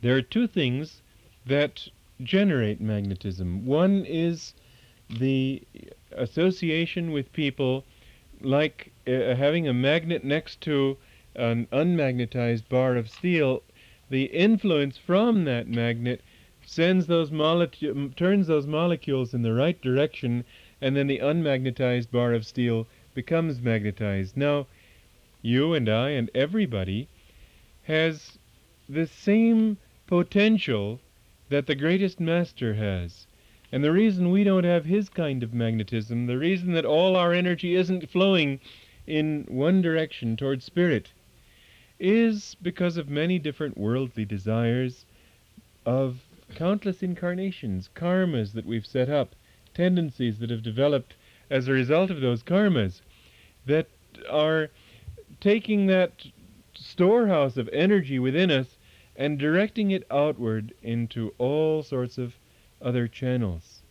There are two things that generate magnetism. One is the association with people, like having a magnet next to an unmagnetized bar of steel. The influence from that magnet turns those molecules in the right direction, and then the unmagnetized bar of steel becomes magnetized. Now, you and I and everybody has the same potential that the greatest master has. And the reason we don't have his kind of magnetism, the reason that all our energy isn't flowing in one direction toward spirit, is because of many different worldly desires of countless incarnations, karmas that we've set up, tendencies that have developed as a result of those karmas, that are taking that storehouse of energy within us and directing it outward into all sorts of other channels.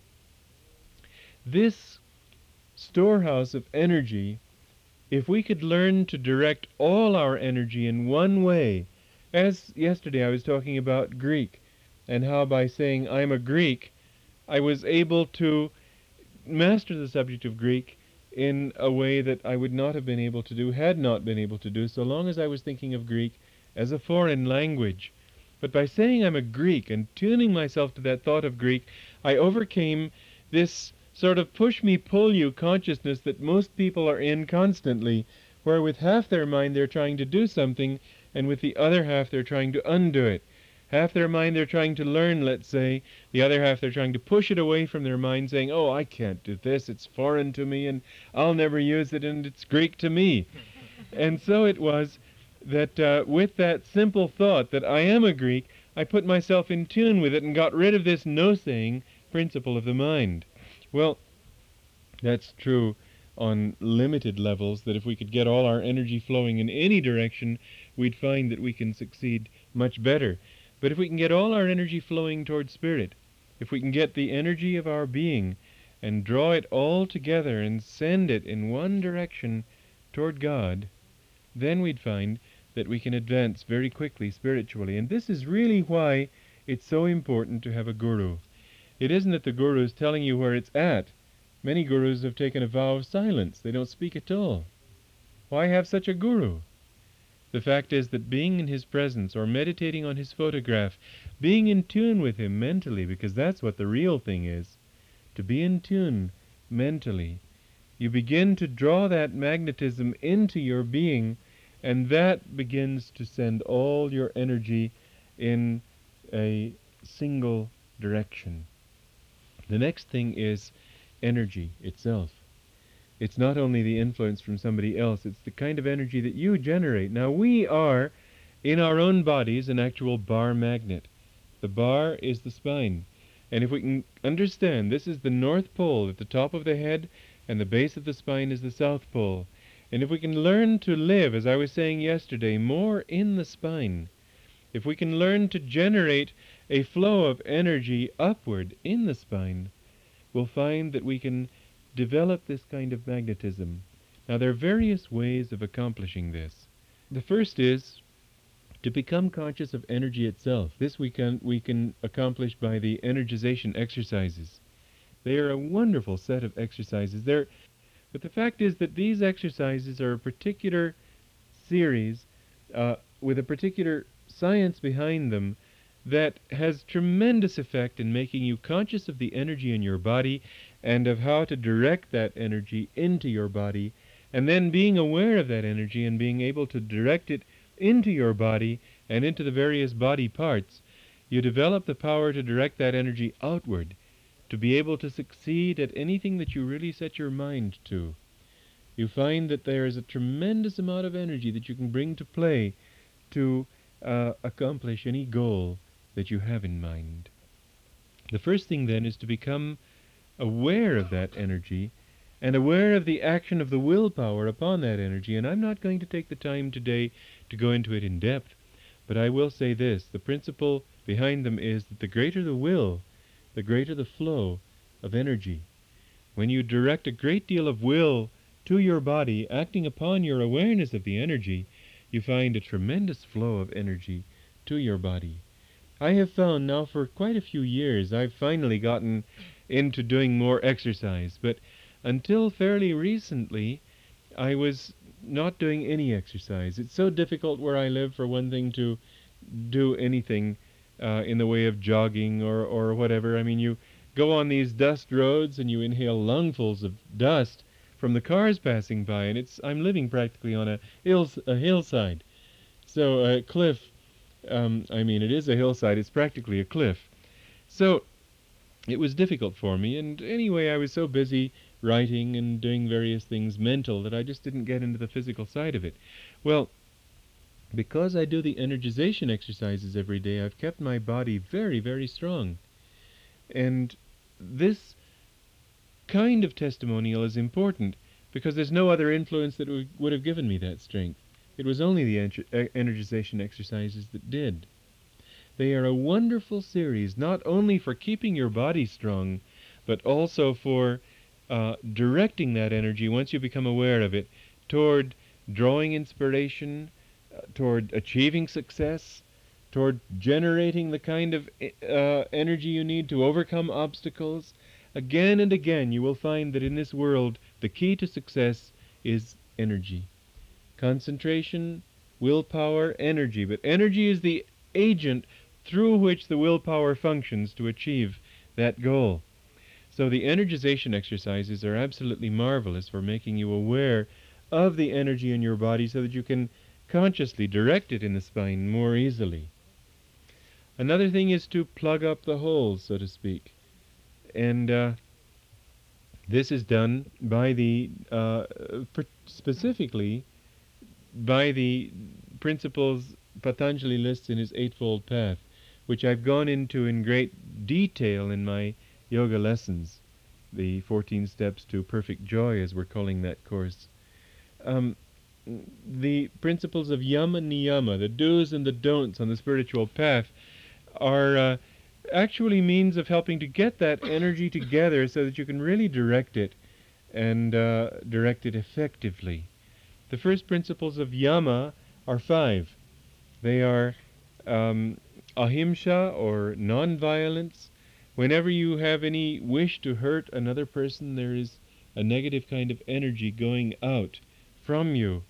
This storehouse of energy, if we could learn to direct all our energy in one way, as yesterday I was talking about Greek, and how by saying I'm a Greek, I was able to master the subject of Greek in a way that I would not have been able to do, had not been able to do, so long as I was thinking of Greek as a foreign language. But by saying I'm a Greek and tuning myself to that thought of Greek, I overcame this sort of push-me-pull-you consciousness that most people are in constantly, where with half their mind they're trying to do something, and with the other half they're trying to undo it. Half their mind they're trying to learn, let's say, the other half they're trying to push it away from their mind, saying, oh, I can't do this, it's foreign to me, and I'll never use it, and it's Greek to me. And so it was that with that simple thought that I am a Greek, I put myself in tune with it and got rid of this no-saying principle of the mind. Well, that's true on limited levels, that if we could get all our energy flowing in any direction, we'd find that we can succeed much better. But if we can get all our energy flowing toward spirit, if we can get the energy of our being and draw it all together and send it in one direction toward God, then we'd find that we can advance very quickly spiritually. And this is really why it's so important to have a guru. It isn't that the guru is telling you where it's at. Many gurus have taken a vow of silence. They don't speak at all. Why have such a guru? The fact is that being in his presence or meditating on his photograph, being in tune with him mentally, because that's what the real thing is, to be in tune mentally, you begin to draw that magnetism into your being, and that begins to send all your energy in a single direction. The next thing is energy itself. It's not only the influence from somebody else, it's the kind of energy that you generate. Now, we are, in our own bodies, an actual bar magnet. The bar is the spine. And if we can understand, this is the North Pole at the top of the head, and the base of the spine is the South Pole. And if we can learn to live, as I was saying yesterday, more in the spine, if we can learn to generate a flow of energy upward in the spine, we'll find that we can develop this kind of magnetism. Now, there are various ways of accomplishing this. The first is to become conscious of energy itself. This we can accomplish by the energization exercises. They are a wonderful set of exercises. But the fact is that these exercises are a particular series with a particular science behind them that has tremendous effect in making you conscious of the energy in your body and of how to direct that energy into your body, and then being aware of that energy and being able to direct it into your body and into the various body parts, you develop the power to direct that energy outward, to be able to succeed at anything that you really set your mind to. You find that there is a tremendous amount of energy that you can bring to play to accomplish any goal that you have in mind. The first thing then is to become aware of that energy and aware of the action of the willpower upon that energy. And I'm not going to take the time today to go into it in depth, but I will say this. The principle behind them is that the greater the will, the greater the flow of energy. When you direct a great deal of will to your body, acting upon your awareness of the energy, you find a tremendous flow of energy to your body. I have found now for quite a few years I've finally gotten into doing more exercise, but until fairly recently I was not doing any exercise. It's so difficult where I live, for one thing, to do anything in the way of jogging or whatever. I mean, you go on these dust roads and you inhale lungfuls of dust from the cars passing by, and I'm living practically on a hillside. So a cliff, I mean, it is a hillside, it's practically a cliff. So it was difficult for me, and anyway, I was so busy writing and doing various things mental that I just didn't get into the physical side of it. Well, because I do the energization exercises every day, I've kept my body very, very strong. And this kind of testimonial is important because there's no other influence that would have given me that strength. It was only the energization exercises that did. They are a wonderful series, not only for keeping your body strong, but also for directing that energy, once you become aware of it, toward drawing inspiration, toward achieving success, toward generating the kind of energy you need to overcome obstacles. Again and again, you will find that in this world, the key to success is energy. Concentration, willpower, energy. But energy is the agent through which the willpower functions to achieve that goal. So the energization exercises are absolutely marvelous for making you aware of the energy in your body so that you can consciously direct it in the spine more easily. Another thing is to plug up the holes, so to speak. And this is done by specifically by the principles Patanjali lists in his Eightfold Path, which I've gone into in great detail in my yoga lessons, the 14 Steps to Perfect Joy, as we're calling that course. The principles of yama niyama, the do's and the don'ts on the spiritual path, are actually means of helping to get that energy together so that you can really direct it and direct it effectively. The first principles of yama are 5. They are ahimsa, or non-violence. Whenever you have any wish to hurt another person, there is a negative kind of energy going out from you.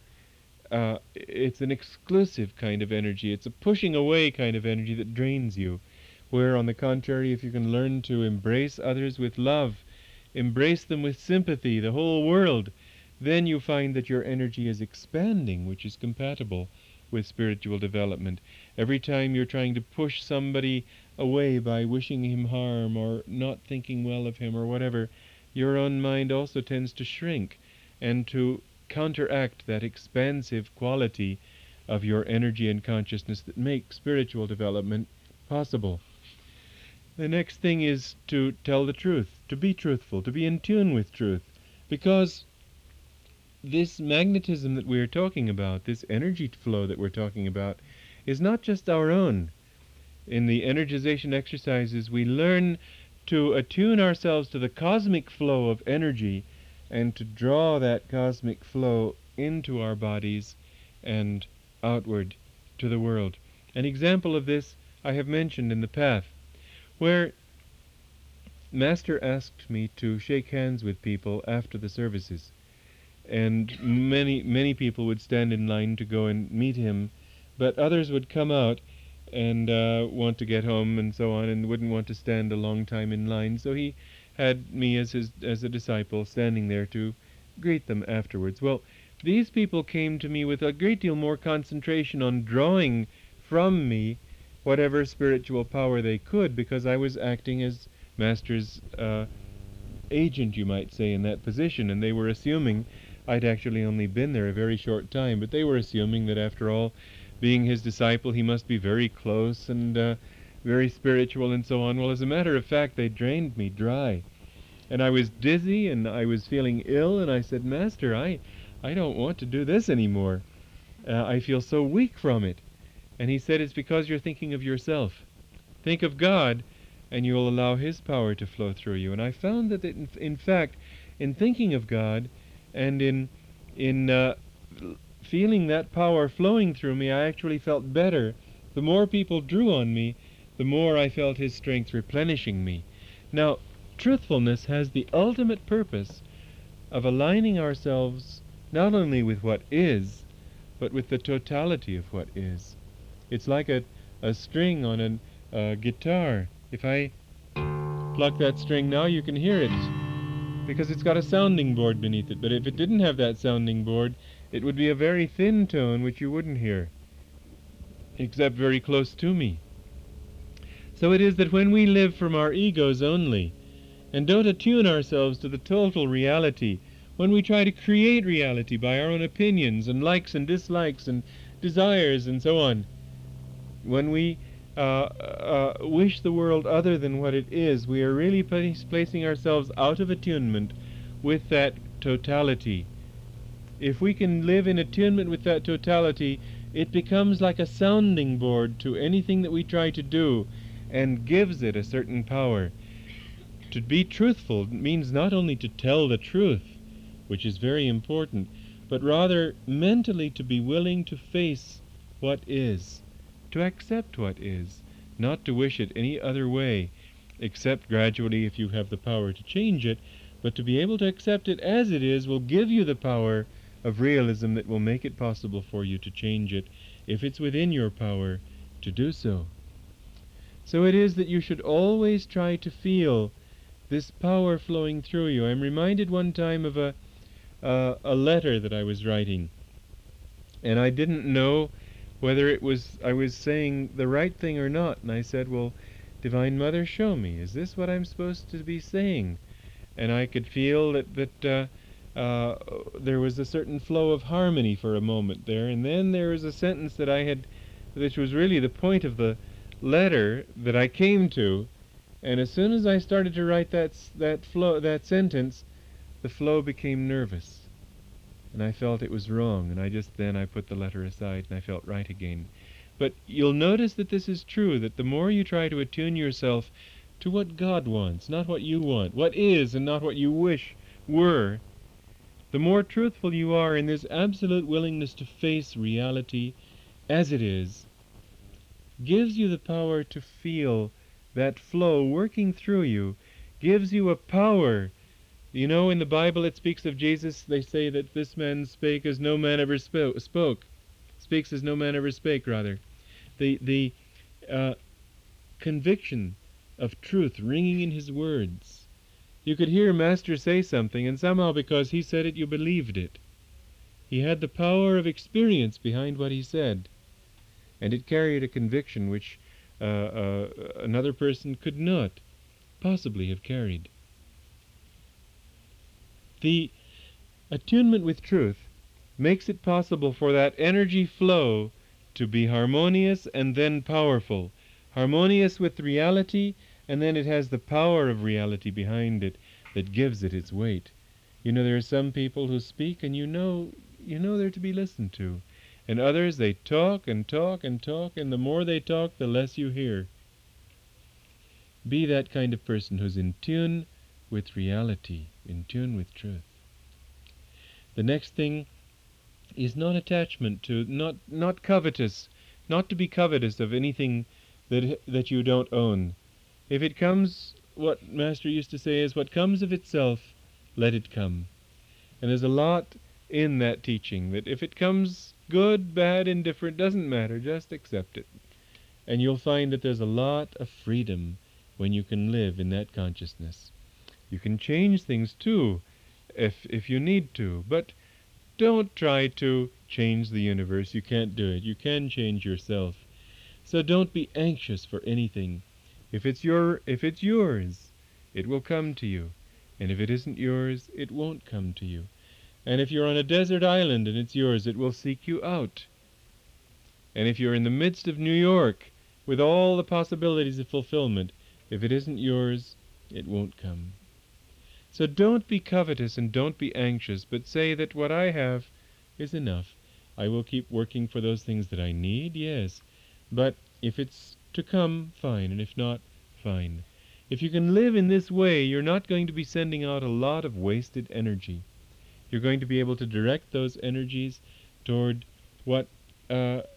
It's an exclusive kind of energy. It's a pushing away kind of energy that drains you. Where, on the contrary, if you can learn to embrace others with love, embrace them with sympathy, the whole world, then you find that your energy is expanding, which is compatible with spiritual development. Every time you're trying to push somebody away by wishing him harm or not thinking well of him or whatever, your own mind also tends to shrink and to counteract that expansive quality of your energy and consciousness that make spiritual development possible. The next thing is to tell the truth, to be truthful, to be in tune with truth, because this magnetism that we are talking about, this energy flow that we're talking about, is not just our own. In the energization exercises, we learn to attune ourselves to the cosmic flow of energy and to draw that cosmic flow into our bodies and outward to the world. An example of this I have mentioned in the path, where Master asked me to shake hands with people after the services. And many people would stand in line to go and meet him, but others would come out and want to get home and so on, and wouldn't want to stand a long time in line. So he had me as a disciple standing there to greet them afterwards. Well, these people came to me with a great deal more concentration on drawing from me whatever spiritual power they could, because I was acting as Master's agent, you might say, in that position, and they were assuming I'd actually only been there a very short time, but they were assuming that after all, being his disciple, he must be very close and very spiritual and so on. Well, as a matter of fact, they drained me dry. And I was dizzy and I was feeling ill, and I said, Master, I don't want to do this anymore. I feel so weak from it. And he said, it's because you're thinking of yourself. Think of God, and you will allow His power to flow through you. And I found that, in fact, in thinking of God and in feeling that power flowing through me, I actually felt better. The more people drew on me, the more I felt His strength replenishing me. Now, truthfulness has the ultimate purpose of aligning ourselves not only with what is, but with the totality of what is. It's like a string on a guitar. If I pluck that string now, you can hear it because it's got a sounding board beneath it. But if it didn't have that sounding board, it would be a very thin tone which you wouldn't hear, except very close to me. So it is that when we live from our egos only, and don't attune ourselves to the total reality, when we try to create reality by our own opinions and likes and dislikes and desires and so on, when we wish the world other than what it is, we are really placing ourselves out of attunement with that totality. If we can live in attunement with that totality, it becomes like a sounding board to anything that we try to do and gives it a certain power. To be truthful means not only to tell the truth, which is very important, but rather mentally to be willing to face what is, to accept what is, not to wish it any other way, except gradually if you have the power to change it, but to be able to accept it as it is will give you the power of realism that will make it possible for you to change it, if it's within your power to do so. So it is that you should always try to feel this power flowing through you. I'm reminded one time of a letter that I was writing, and I didn't know whether I was saying the right thing or not, and I said, well, Divine Mother, show me. Is this what I'm supposed to be saying? And I could feel that there was a certain flow of harmony for a moment there, and then there was a sentence that I had, which was really the point of the letter that I came to, and as soon as I started to write that sentence, the flow became nervous, and I felt it was wrong, and I put the letter aside, and I felt right again. But you'll notice that this is true, that the more you try to attune yourself to what God wants, not what you want, what is and not what you wish were, the more truthful you are in this absolute willingness to face reality as it is, gives you the power to feel that flow working through you, gives you a power. You know, in the Bible it speaks of Jesus, they say that this man spake as no man ever speaks as no man ever spake, rather. The conviction of truth ringing in his words. You could hear Master say something, and somehow because he said it, you believed it. He had the power of experience behind what he said, and it carried a conviction which another person could not possibly have carried. The attunement with truth makes it possible for that energy flow to be harmonious and then powerful. Harmonious with reality, and then it has the power of reality behind it that gives it its weight. You know, there are some people who speak and you know they're to be listened to. And others, they talk and talk and talk, and the more they talk, the less you hear. Be that kind of person who's in tune with reality, in tune with truth. The next thing is non-attachment to, not covetous, not to be covetous of anything that you don't own. If it comes, what Master used to say is, what comes of itself, let it come. And there's a lot in that teaching, that if it comes good, bad, indifferent, doesn't matter, just accept it. And you'll find that there's a lot of freedom when you can live in that consciousness. You can change things too, if you need to, but don't try to change the universe. You can't do it. You can change yourself. So don't be anxious for anything. If it's yours, it will come to you. And if it isn't yours, it won't come to you. And if you're on a desert island and it's yours, it will seek you out. And if you're in the midst of New York with all the possibilities of fulfillment, if it isn't yours, it won't come. So don't be covetous and don't be anxious, but say that what I have is enough. I will keep working for those things that I need, yes. But if it's to come, fine, and if not, fine. If you can live in this way, you're not going to be sending out a lot of wasted energy. You're going to be able to direct those energies toward what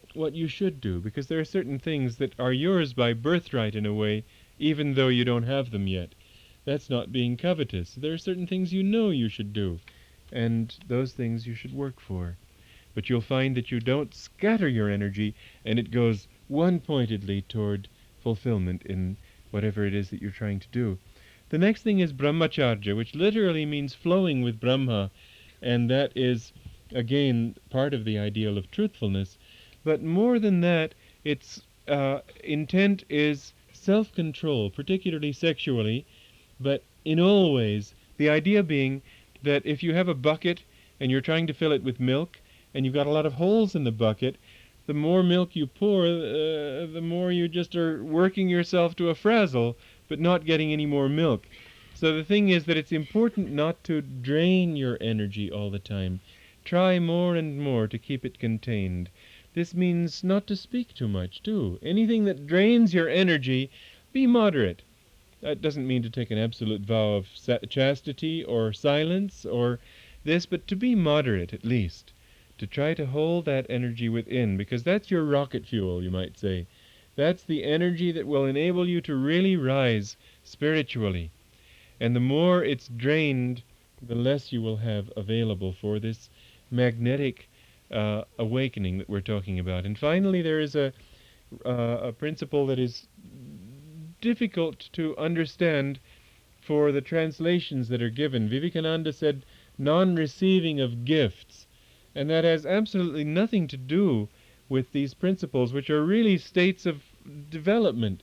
what you should do, because there are certain things that are yours by birthright in a way, even though you don't have them yet. That's not being covetous. There are certain things you know you should do, and those things you should work for. But you'll find that you don't scatter your energy, and it goes one-pointedly toward fulfillment in whatever it is that you're trying to do. The next thing is brahmacharya, which literally means flowing with Brahma, and that is, again, part of the ideal of truthfulness. But more than that, its intent is self-control, particularly sexually, but in all ways. The idea being that if you have a bucket and you're trying to fill it with milk, and you've got a lot of holes in the bucket, the more milk you pour, the more you just are working yourself to a frazzle, but not getting any more milk. So the thing is that it's important not to drain your energy all the time. Try more and more to keep it contained. This means not to speak too much, too. Anything that drains your energy, be moderate. That doesn't mean to take an absolute vow of chastity or silence or this, but to be moderate at least. To try to hold that energy within, because that's your rocket fuel, you might say. That's the energy that will enable you to really rise spiritually. And the more it's drained, the less you will have available for this magnetic awakening that we're talking about. And finally, there is a principle that is difficult to understand for the translations that are given. Vivekananda said, non-receiving of gifts. And that has absolutely nothing to do with these principles, which are really states of development.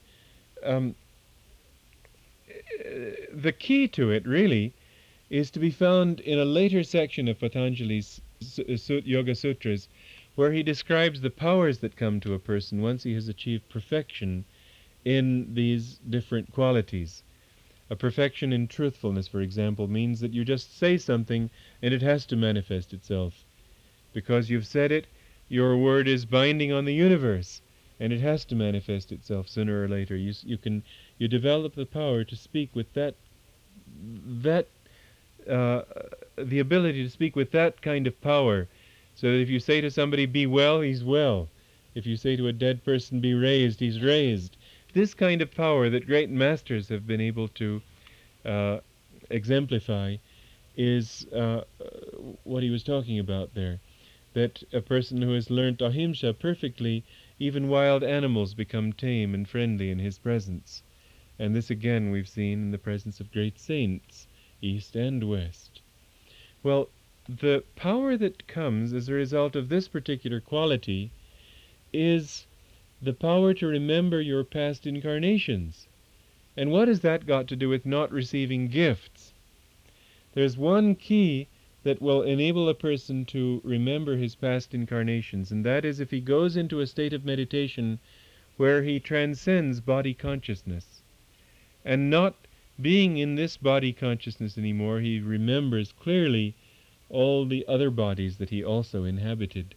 The key to it, really, is to be found in a later section of Patanjali's Yoga Sutras, where he describes the powers that come to a person once he has achieved perfection in these different qualities. A perfection in truthfulness, for example, means that you just say something and it has to manifest itself. Because you've said it, your word is binding on the universe, and it has to manifest itself sooner or later. You develop the power to speak with the ability to speak with that kind of power, so that if you say to somebody, be well, he's well. If you say to a dead person, be raised, he's raised. This kind of power that great masters have been able to exemplify is what he was talking about there. That a person who has learnt ahimsa perfectly, even wild animals become tame and friendly in his presence. And this again we've seen in the presence of great saints, East and West. Well, the power that comes as a result of this particular quality is the power to remember your past incarnations. And what has that got to do with not receiving gifts? There's one key that will enable a person to remember his past incarnations, and that is if he goes into a state of meditation where he transcends body consciousness. And not being in this body consciousness anymore, he remembers clearly all the other bodies that he also inhabited.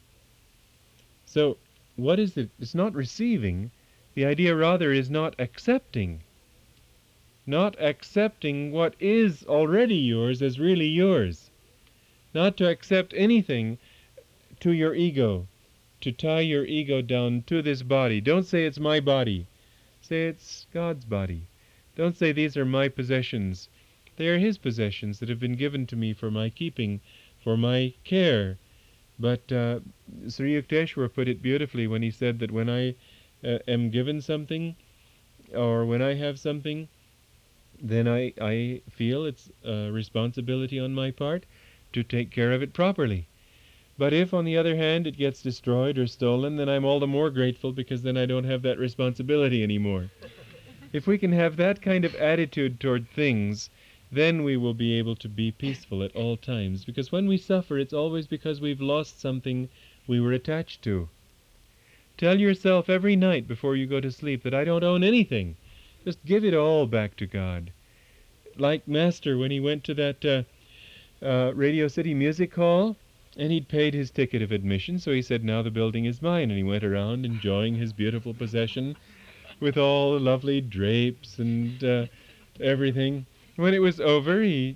So, what is it? It's not receiving. The idea rather is not accepting. Not accepting what is already yours as really yours. Not to accept anything to your ego, to tie your ego down to this body. Don't say it's my body. Say it's God's body. Don't say these are my possessions. They are His possessions that have been given to me for my keeping, for my care. But Sri Yukteswar put it beautifully when he said that when I am given something, or when I have something, then I feel it's a responsibility on my part to take care of it properly. But if, on the other hand, it gets destroyed or stolen, then I'm all the more grateful, because then I don't have that responsibility anymore. If we can have that kind of attitude toward things, then we will be able to be peaceful at all times. Because when we suffer, it's always because we've lost something we were attached to. Tell yourself every night before you go to sleep that I don't own anything. Just give it all back to God. Like Master when he went to that Radio City Music Hall, and he'd paid his ticket of admission, so he said, now the building is mine, and he went around enjoying his beautiful possession with all the lovely drapes and everything. When it was over, he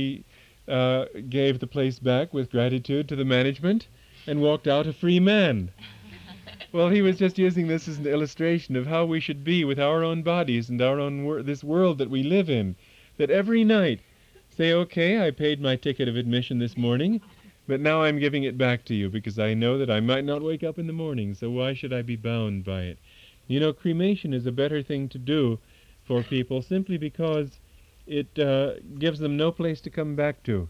gave the place back with gratitude to the management and walked out a free man. Well, he was just using this as an illustration of how we should be with our own bodies and our own this world that we live in. That every night, say, okay, I paid my ticket of admission this morning, but now I'm giving it back to you because I know that I might not wake up in the morning, so why should I be bound by it? You know, cremation is a better thing to do for people simply because it gives them no place to come back to.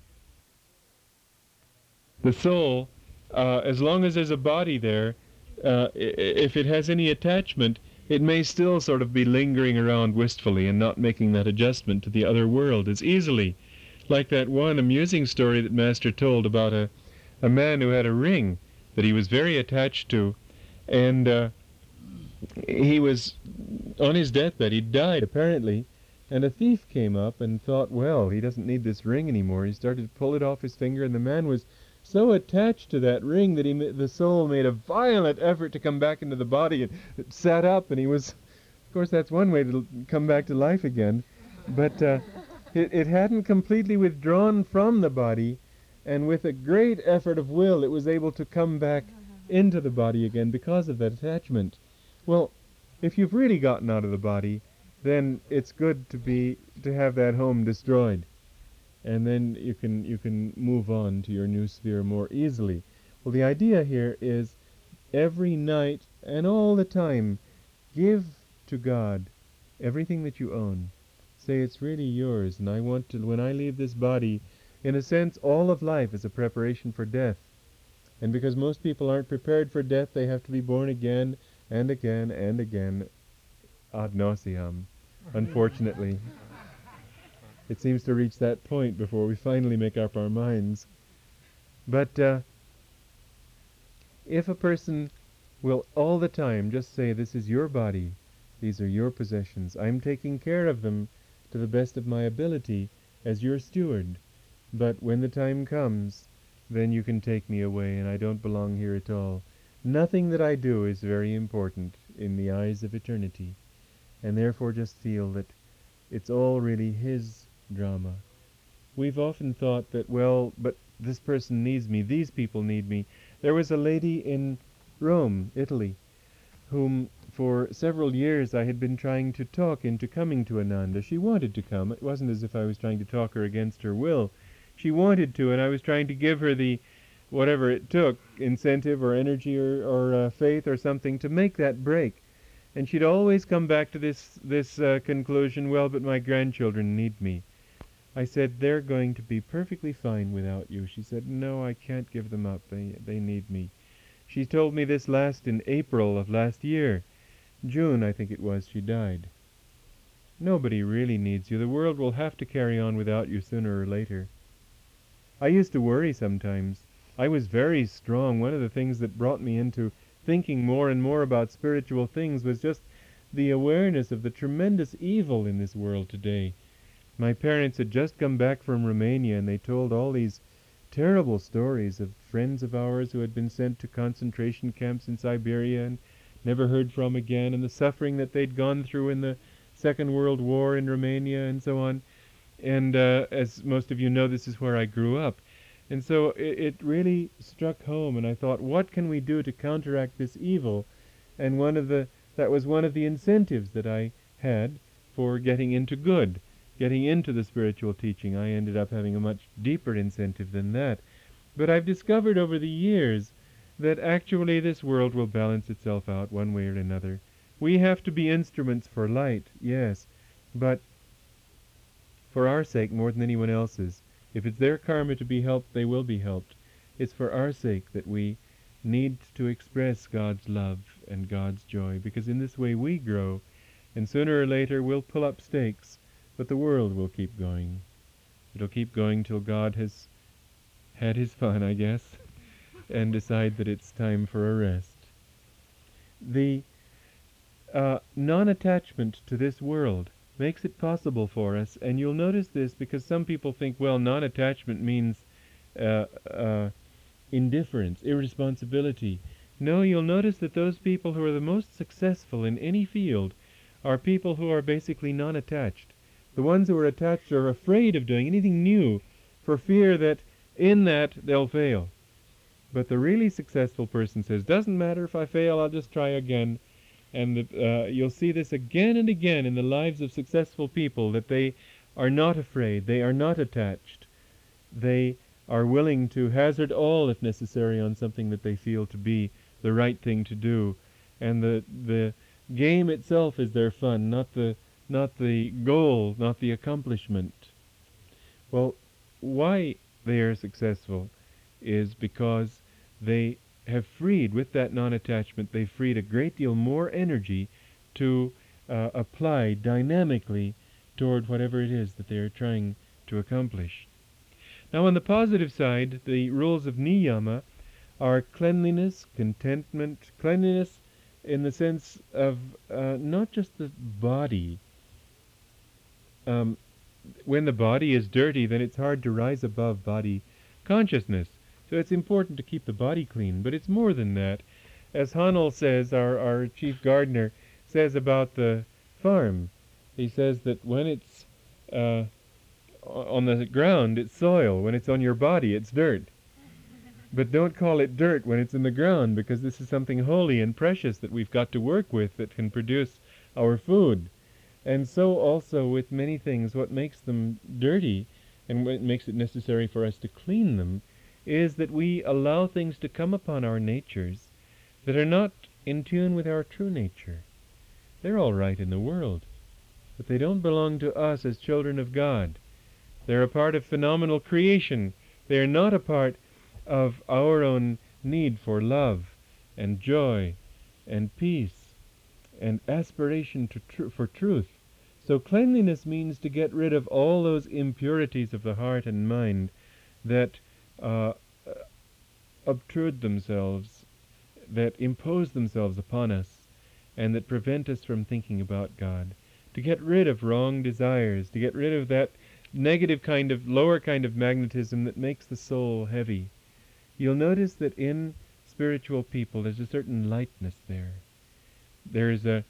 The soul, as long as there's a body there, if it has any attachment, it may still sort of be lingering around wistfully and not making that adjustment to the other world as easily. Like that one amusing story that Master told about a man who had a ring that he was very attached to, and he was on his deathbed. He died, apparently, and a thief came up and thought, well, he doesn't need this ring anymore. He started to pull it off his finger, and the man was so attached to that ring that the soul made a violent effort to come back into the body, and it sat up, and he was, of course, that's one way to come back to life again, but it hadn't completely withdrawn from the body, and with a great effort of will, it was able to come back into the body again because of that attachment. Well, if you've really gotten out of the body, then it's good to have that home destroyed. And then you can move on to your new sphere more easily. Well, the idea here is every night and all the time, give to God everything that you own. Say it's really yours, and I want to, when I leave this body, in a sense, all of life is a preparation for death. And because most people aren't prepared for death, they have to be born again and again and again, ad nauseam, unfortunately. It seems to reach that point before we finally make up our minds. But if a person will all the time just say, this is your body, these are your possessions, I'm taking care of them to the best of my ability as your steward, but when the time comes, then you can take me away and I don't belong here at all. Nothing that I do is very important in the eyes of eternity, and therefore just feel that it's all really his drama. We've often thought that, well, but this person needs me, these people need me. There was a lady in Rome, Italy, whom for several years I had been trying to talk into coming to Ananda. She wanted to come. It wasn't as if I was trying to talk her against her will. She wanted to, and I was trying to give her the, whatever it took, incentive or energy or faith or something to make that break. And she'd always come back to this conclusion, well, but my grandchildren need me. I said, they're going to be perfectly fine without you. She said, no, I can't give them up. They need me. She told me this last in April of last year. June, I think it was, she died. Nobody really needs you. The world will have to carry on without you sooner or later. I used to worry sometimes. I was very strong. One of the things that brought me into thinking more and more about spiritual things was just the awareness of the tremendous evil in this world today. My parents had just come back from Romania, and they told all these terrible stories of friends of ours who had been sent to concentration camps in Siberia and never heard from again, and the suffering that they'd gone through in the Second World War in Romania and so on. And as most of you know, this is where I grew up. And so it really struck home, and I thought, what can we do to counteract this evil? And that was one of the incentives that I had for getting into good. Getting into the spiritual teaching, I ended up having a much deeper incentive than that. But I've discovered over the years that actually this world will balance itself out one way or another. We have to be instruments for light, yes, but for our sake more than anyone else's. If it's their karma to be helped, they will be helped. It's for our sake that we need to express God's love and God's joy, because in this way we grow, and sooner or later we'll pull up stakes. But the world will keep going. It'll keep going till God has had his fun, I guess, and decide that it's time for a rest. The non-attachment to this world makes it possible for us, and you'll notice this because some people think, well, non-attachment means indifference, irresponsibility. No, you'll notice that those people who are the most successful in any field are people who are basically non-attached. The ones who are attached are afraid of doing anything new for fear that in that they'll fail. But the really successful person says, doesn't matter if I fail, I'll just try again. And you'll see this again and again in the lives of successful people, that they are not afraid, they are not attached. They are willing to hazard all, if necessary, on something that they feel to be the right thing to do. And the game itself is their fun, not the goal, not the accomplishment. Well, why they are successful is because they have freed, with that non-attachment, they've freed a great deal more energy to apply dynamically toward whatever it is that they are trying to accomplish. Now, on the positive side, the rules of niyama are cleanliness, contentment, cleanliness in the sense of not just the body. When the body is dirty, then it's hard to rise above body consciousness. So it's important to keep the body clean, but it's more than that. As Hanel says, our chief gardener, says about the farm, he says that when it's on the ground, it's soil. When it's on your body, it's dirt. But don't call it dirt when it's in the ground, because this is something holy and precious that we've got to work with that can produce our food. And so also with many things, what makes them dirty and what makes it necessary for us to clean them is that we allow things to come upon our natures that are not in tune with our true nature. They're all right in the world, but they don't belong to us as children of God. They're a part of phenomenal creation. They are not a part of our own need for love and joy and peace and aspiration for truth. So cleanliness means to get rid of all those impurities of the heart and mind that obtrude themselves, that impose themselves upon us, and that prevent us from thinking about God. To get rid of wrong desires, to get rid of that negative kind of, lower kind of magnetism that makes the soul heavy. You'll notice that in spiritual people there's a certain lightness there. There's a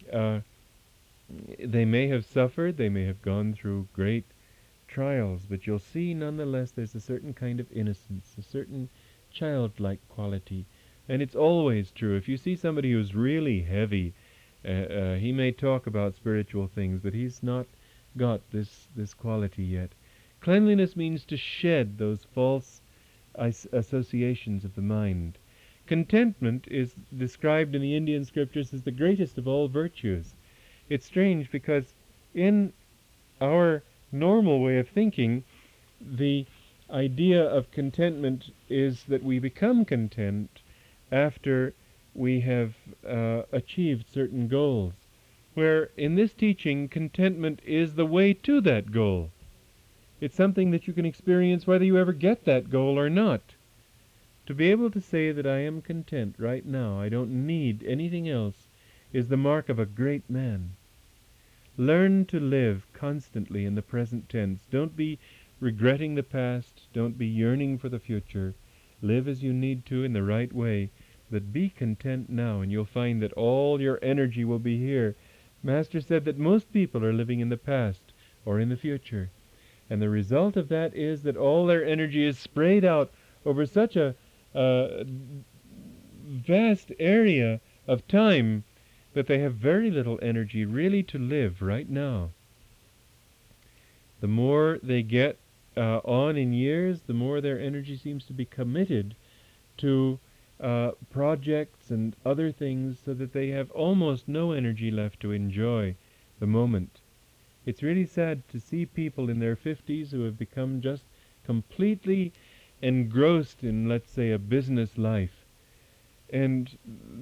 they may have suffered, they may have gone through great trials, but you'll see nonetheless there's a certain kind of innocence, a certain childlike quality. And it's always true. If you see somebody who's really heavy, he may talk about spiritual things, but he's not got this quality yet. Cleanliness means to shed those false associations of the mind. Contentment is described in the Indian scriptures as the greatest of all virtues. It's strange because in our normal way of thinking, the idea of contentment is that we become content after we have achieved certain goals, where in this teaching, contentment is the way to that goal. It's something that you can experience whether you ever get that goal or not. To be able to say that I am content right now, I don't need anything else, is the mark of a great man. Learn to live constantly in the present tense. Don't be regretting the past. Don't be yearning for the future. Live as you need to in the right way, but be content now, and you'll find that all your energy will be here. Master said that most people are living in the past or in the future, and the result of that is that all their energy is sprayed out over such a vast area of time that they have very little energy really to live right now. The more they get on in years, the more their energy seems to be committed to projects and other things, so that they have almost no energy left to enjoy the moment. It's really sad to see people in their 50s who have become just completely engrossed in, let's say, a business life. And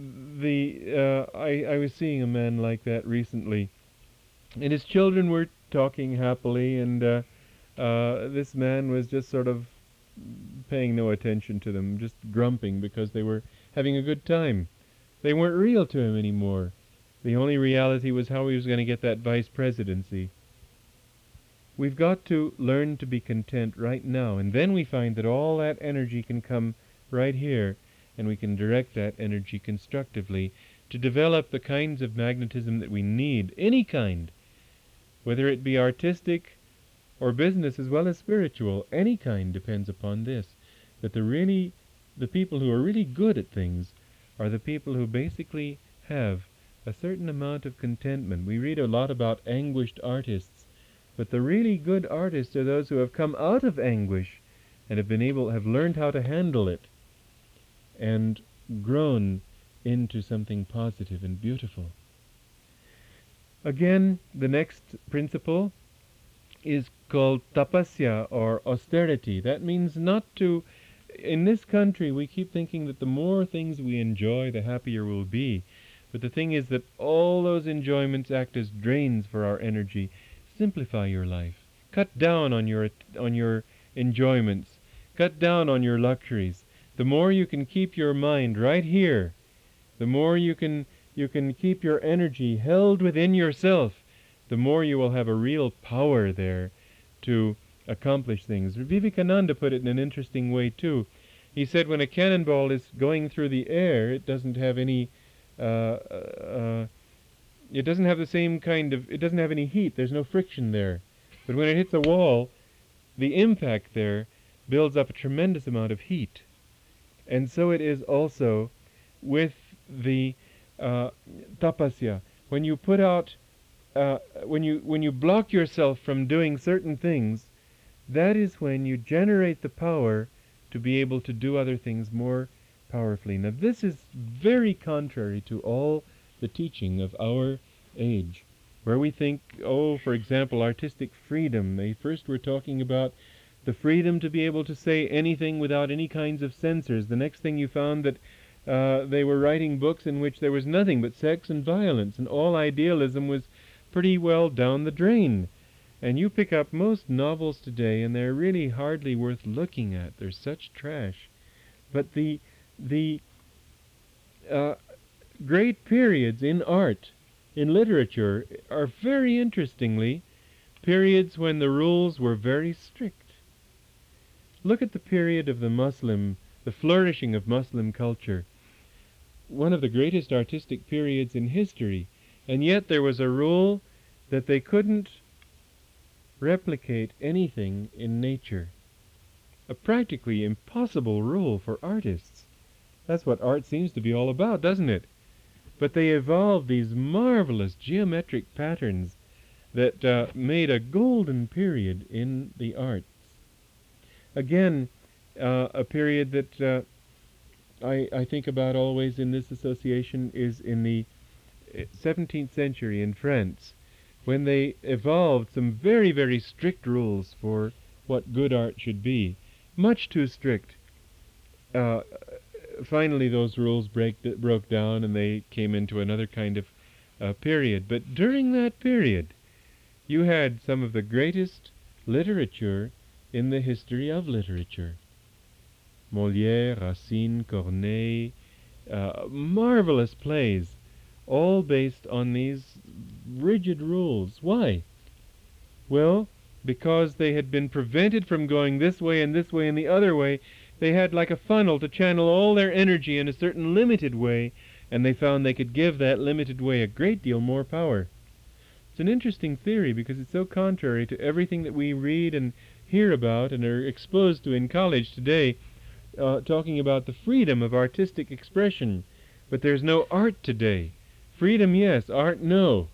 I was seeing a man like that recently, and his children were talking happily, and this man was just sort of paying no attention to them, just grumping because they were having a good time. They weren't real to him anymore. The only reality was how he was going to get that vice presidency. We've got to learn to be content right now, and then we find that all that energy can come right here, and we can direct that energy constructively to develop the kinds of magnetism that we need, any kind, whether it be artistic or business as well as spiritual. Any kind depends upon this, that the really the people who are really good at things are the people who basically have a certain amount of contentment. We read a lot about anguished artists, but the really good artists are those who have come out of anguish and have learned how to handle it and grown into something positive and beautiful. Again, the next principle is called tapasya, or austerity. That means not to... In this country, we keep thinking that the more things we enjoy, the happier we'll be. But the thing is that all those enjoyments act as drains for our energy. Simplify your life. Cut down on your enjoyments. Cut down on your luxuries. The more you can keep your mind right here, the more you can keep your energy held within yourself, the more you will have a real power there to accomplish things. Vivekananda put it in an interesting way too. He said when a cannonball is going through the air, it doesn't have any it doesn't have the same kind of, it doesn't have any heat, there's no friction there. But when it hits a wall, the impact there builds up a tremendous amount of heat. And so it is also with the tapasya. When you put out, when you block yourself from doing certain things, that is when you generate the power to be able to do other things more powerfully. Now this is very contrary to all the teaching of our age, where we think, oh, for example, artistic freedom. They first were talking about the freedom to be able to say anything without any kinds of censors. The next thing you found that they were writing books in which there was nothing but sex and violence, and all idealism was pretty well down the drain. And you pick up most novels today, and they're really hardly worth looking at. They're such trash. But the great periods in art, in literature, are very interestingly periods when the rules were very strict. Look at the period of the flourishing of Muslim culture. One of the greatest artistic periods in history, and yet there was a rule that they couldn't replicate anything in nature. A practically impossible rule for artists. That's what art seems to be all about, doesn't it? But they evolved these marvelous geometric patterns that made a golden period in the arts. Again, a period that I think about always in this association is in the 17th century in France, when they evolved some very, very strict rules for what good art should be. Much too strict. Finally, those rules broke down, and they came into another kind of period. But during that period, you had some of the greatest literature in the history of literature. Molière, Racine, Corneille, marvelous plays, all based on these rigid rules. Why? Well, because they had been prevented from going this way and the other way. They had like a funnel to channel all their energy in a certain limited way, and they found they could give that limited way a great deal more power. It's an interesting theory because it's so contrary to everything that we read and hear about and are exposed to in college today, talking about the freedom of artistic expression. But there's no art today. Freedom, yes. Art, no.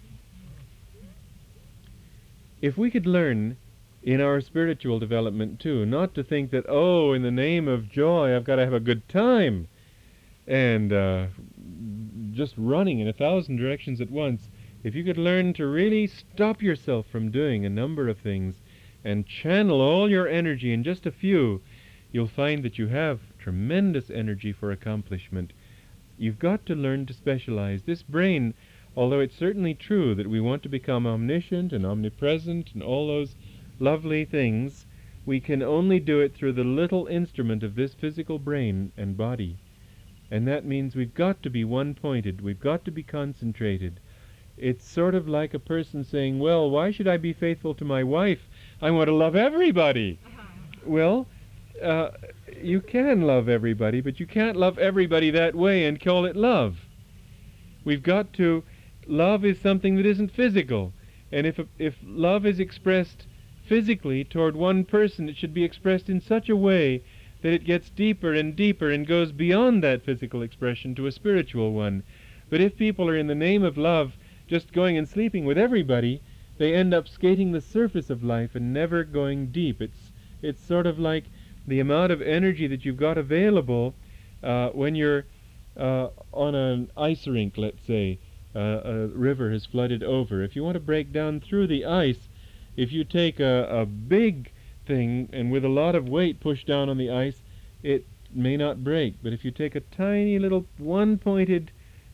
If we could learn in our spiritual development too, not to think that, oh, in the name of joy, I've got to have a good time, and just running in 1,000 directions at once. If you could learn to really stop yourself from doing a number of things and channel all your energy in just a few, you'll find that you have tremendous energy for accomplishment. You've got to learn to specialize. This brain, although it's certainly true that we want to become omniscient and omnipresent and all those lovely things, we can only do it through the little instrument of this physical brain and body. And that means we've got to be one-pointed. We've got to be concentrated. It's sort of like a person saying, well, why should I be faithful to my wife? I want to love everybody. Well, you can love everybody, but you can't love everybody that way and call it love. We've got to... Love is something that isn't physical. And if love is expressed physically toward one person, it should be expressed in such a way that it gets deeper and deeper and goes beyond that physical expression to a spiritual one. But if people are in the name of love just going and sleeping with everybody, they end up skating the surface of life and never going deep. It's sort of like the amount of energy that you've got available when you're on an ice rink, let's say. A river has flooded over. If you want to break down through the ice, if you take a big thing and with a lot of weight push down on the ice, it may not break. But if you take a tiny little one-pointed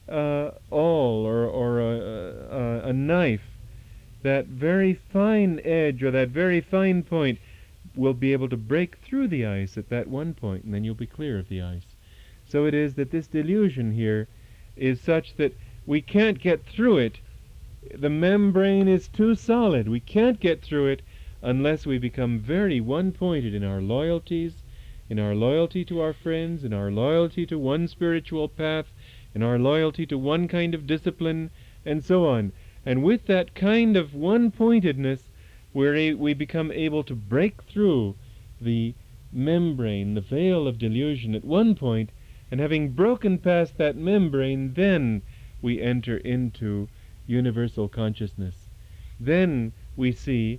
awl or a knife, that very fine edge or that very fine point will be able to break through the ice at that one point, and then you'll be clear of the ice. So it is that this delusion here is such that we can't get through it. The membrane is too solid. We can't get through it unless we become very one-pointed in our loyalties, in our loyalty to our friends, in our loyalty to one spiritual path, in our loyalty to one kind of discipline, and so on. And with that kind of one-pointedness, we become able to break through the membrane, the veil of delusion at one point, and having broken past that membrane, then we enter into universal consciousness. Then we see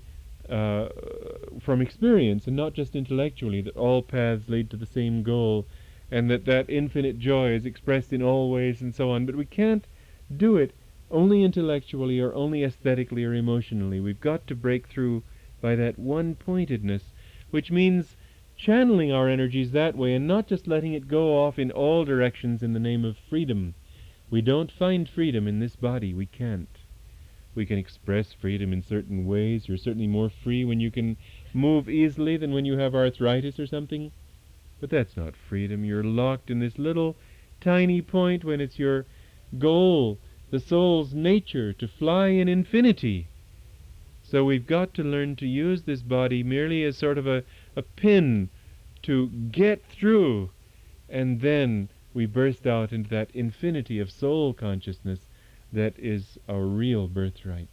from experience, and not just intellectually, that all paths lead to the same goal, and that infinite joy is expressed in all ways, and so on. But we can't do it only intellectually or only aesthetically or emotionally. We've got to break through by that one-pointedness, which means channeling our energies that way and not just letting it go off in all directions in the name of freedom. We don't find freedom in this body. We can't. We can express freedom in certain ways. You're certainly more free when you can move easily than when you have arthritis or something. But that's not freedom. You're locked in this little tiny point when it's your goal, the soul's nature, to fly in infinity. So we've got to learn to use this body merely as sort of a pin to get through, and then we burst out into that infinity of soul consciousness that is our real birthright.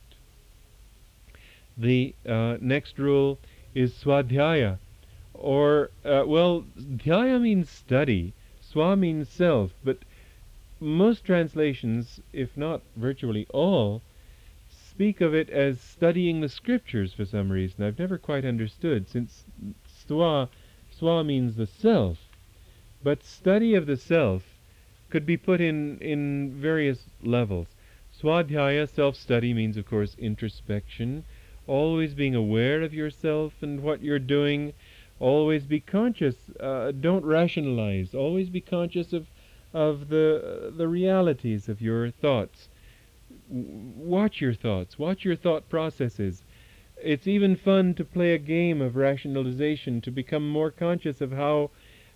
The next rule is swadhyaya, or, dhyaya means study, swa means self, but most translations, if not virtually all, speak of it as studying the scriptures for some reason. I've never quite understood, since swa means the self. But study of the self could be put in various levels. Swadhyaya, self-study, means, of course, introspection, always being aware of yourself and what you're doing, always be conscious, don't rationalize, always be conscious of the realities of your thoughts. Watch your thoughts, watch your thought processes. It's even fun to play a game of rationalization, to become more conscious of how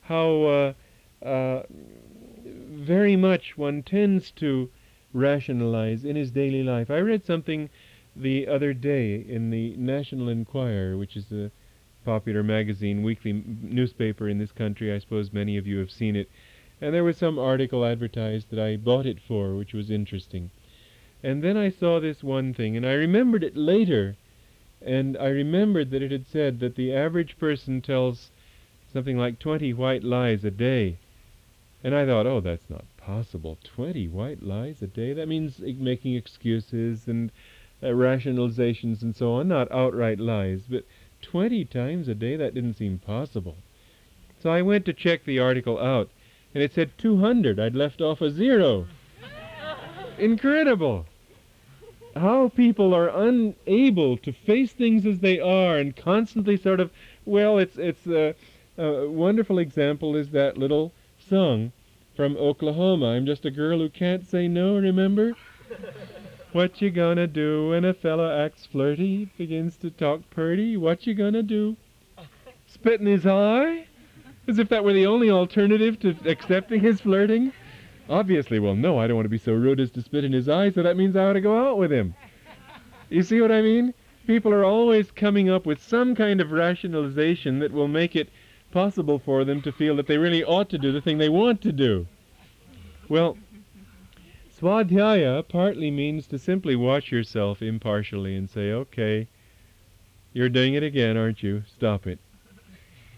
very much one tends to rationalize in his daily life. I read something the other day in the National Enquirer, which is a popular magazine, weekly newspaper in this country. I suppose many of you have seen it. And there was some article advertised that I bought it for, which was interesting. And then I saw this one thing, and I remembered it later, and I remembered that it had said that the average person tells something like 20 white lies a day. And I thought, oh, that's not possible. 20 white lies a day? That means making excuses and rationalizations and so on, not outright lies. But 20 times a day, that didn't seem possible. So I went to check the article out, and it said 200. I'd left off a 0. Incredible! How people are unable to face things as they are and constantly sort of, it's a wonderful example is that little song from Oklahoma. I'm just a girl who can't say no, remember? What you gonna do when a fella acts flirty, begins to talk purty? What you gonna do? Spit in his eye? As if that were the only alternative to accepting his flirting? Obviously, well, no, I don't want to be so rude as to spit in his eye, so that means I ought to go out with him. You see what I mean? People are always coming up with some kind of rationalization that will make it possible for them to feel that they really ought to do the thing they want to do. Well, swadhyaya partly means to simply watch yourself impartially and say, okay, you're doing it again, aren't you? Stop it.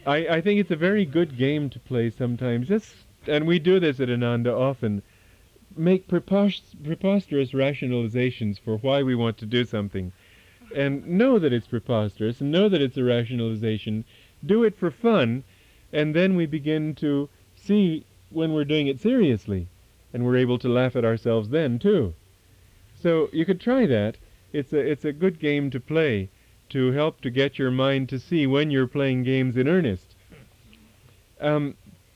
I think it's a very good game to play sometimes. And we do this at Ananda often. Make preposterous rationalizations for why we want to do something. And know that it's preposterous, and know that it's a rationalization. Do it for fun, and then we begin to see when we're doing it seriously. And we're able to laugh at ourselves then, too. So you could try that. It's a good game to play to help to get your mind to see when you're playing games in earnest. Um,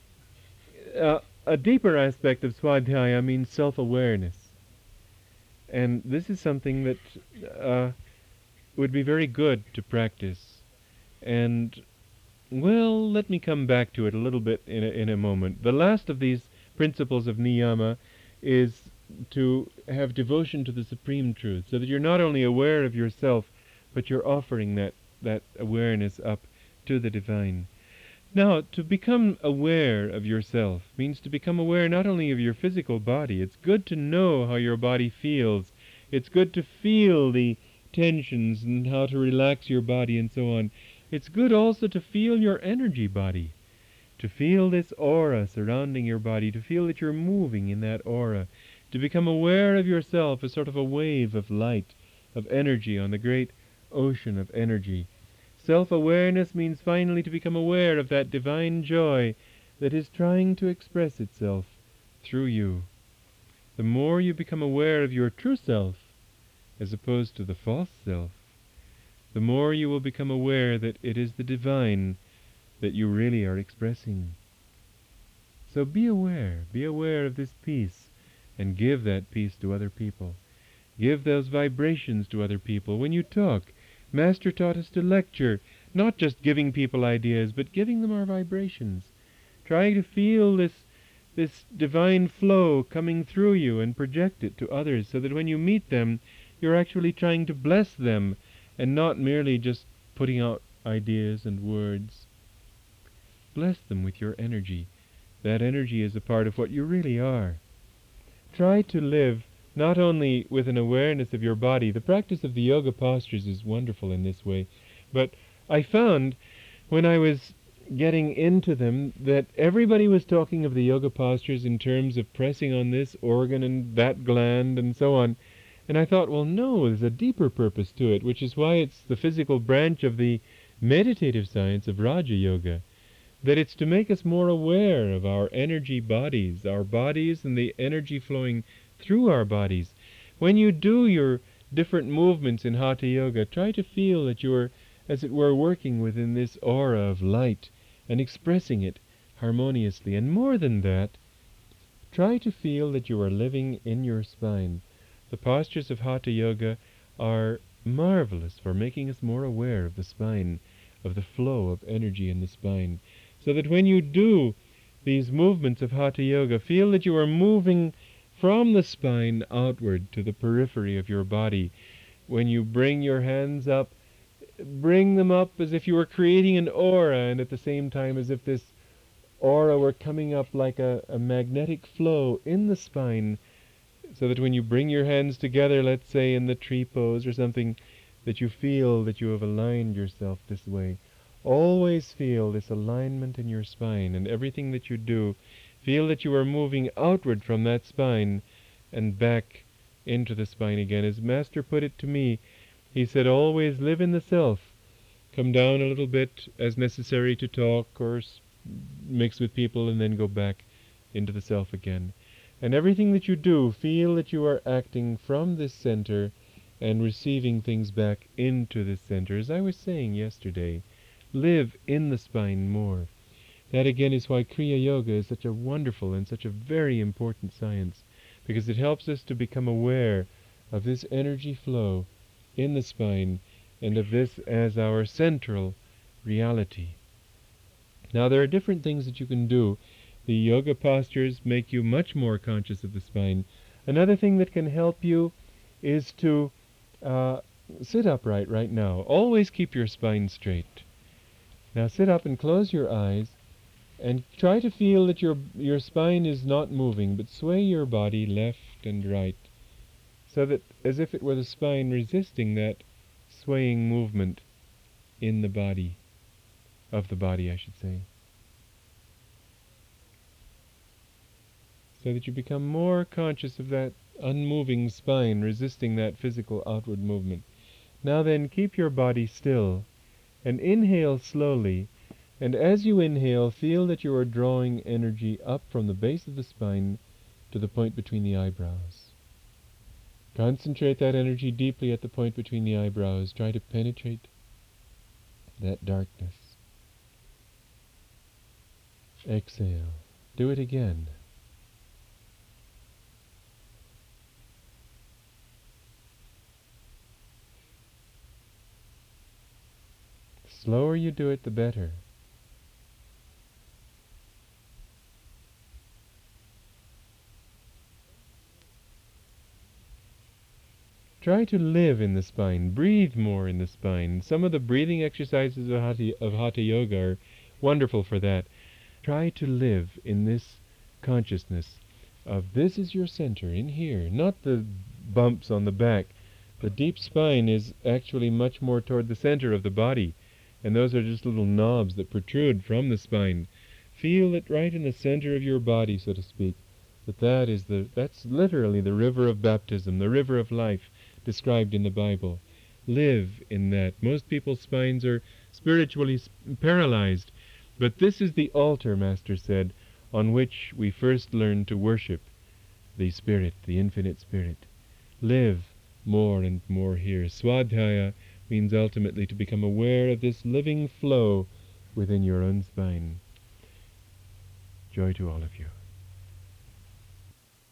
a deeper aspect of Swadhyaya means self-awareness. And this is something that uh, would be very good to practice. And, well, let me come back to it a little bit in a moment. The last of these principles of niyama is to have devotion to the Supreme Truth, so that you're not only aware of yourself, but you're offering that awareness up to the Divine. Now, to become aware of yourself means to become aware not only of your physical body. It's good to know how your body feels. It's good to feel the tensions and how to relax your body and so on. It's good also to feel your energy body, to feel this aura surrounding your body, to feel that you're moving in that aura, to become aware of yourself as sort of a wave of light, of energy on the great ocean of energy. Self-awareness means finally to become aware of that divine joy that is trying to express itself through you. The more you become aware of your true self, as opposed to the false self, the more you will become aware that it is the divine that you really are expressing. So be aware of this peace, and give that peace to other people. Give those vibrations to other people. When you talk, Master taught us to lecture, not just giving people ideas, but giving them our vibrations. Try to feel this divine flow coming through you and project it to others, so that when you meet them, you're actually trying to bless them and not merely just putting out ideas and words. Bless them with your energy. That energy is a part of what you really are. Try to live not only with an awareness of your body. The practice of the yoga postures is wonderful in this way, but I found when I was getting into them that everybody was talking of the yoga postures in terms of pressing on this organ and that gland and so on. And I thought, well, no, there's a deeper purpose to it, which is why it's the physical branch of the meditative science of Raja Yoga, that it's to make us more aware of our energy bodies, our bodies and the energy flowing through our bodies. When you do your different movements in Hatha Yoga, try to feel that you are, as it were, working within this aura of light and expressing it harmoniously. And more than that, try to feel that you are living in your spine. The postures of Hatha Yoga are marvelous for making us more aware of the spine, of the flow of energy in the spine, so that when you do these movements of Hatha Yoga, feel that you are moving from the spine outward to the periphery of your body. When you bring your hands up, bring them up as if you were creating an aura, and at the same time as if this aura were coming up like a magnetic flow in the spine, so that when you bring your hands together, let's say in the tree pose or something, that you feel that you have aligned yourself this way. Always feel this alignment in your spine, and everything that you do, feel that you are moving outward from that spine and back into the spine again. As Master put it to me, he said, always live in the self. Come down a little bit as necessary to talk or mix with people, and then go back into the self again. And everything that you do, feel that you are acting from this center and receiving things back into this center. As I was saying yesterday, live in the spine more. That again is why Kriya Yoga is such a wonderful and such a very important science, because it helps us to become aware of this energy flow in the spine and of this as our central reality. Now there are different things that you can do. The yoga postures make you much more conscious of the spine. Another thing that can help you is to sit upright right now. Always keep your spine straight. Now sit up and close your eyes and try to feel that your spine is not moving, but sway your body left and right, so that as if it were the spine resisting that swaying movement in the body of the body, I should say. So that you become more conscious of that unmoving spine, resisting that physical outward movement. Now then, keep your body still, and inhale slowly, and as you inhale, feel that you are drawing energy up from the base of the spine to the point between the eyebrows. Concentrate that energy deeply at the point between the eyebrows. Try to penetrate that darkness. Exhale. Do it again. The slower you do it, the better. Try to live in the spine. Breathe more in the spine. Some of the breathing exercises of Hatha Yoga are wonderful for that. Try to live in this consciousness of this is your center, in here, not the bumps on the back. The deep spine is actually much more toward the center of the body, and those are just little knobs that protrude from the spine. Feel it right in the center of your body, so to speak. That's literally the river of baptism, the river of life described in the Bible. Live in that. Most people's spines are spiritually paralyzed, but this is the altar, Master said, on which we first learn to worship the Spirit, the Infinite Spirit. Live more and more here. Swadhyaya means ultimately to become aware of this living flow within your own spine. Joy to all of you.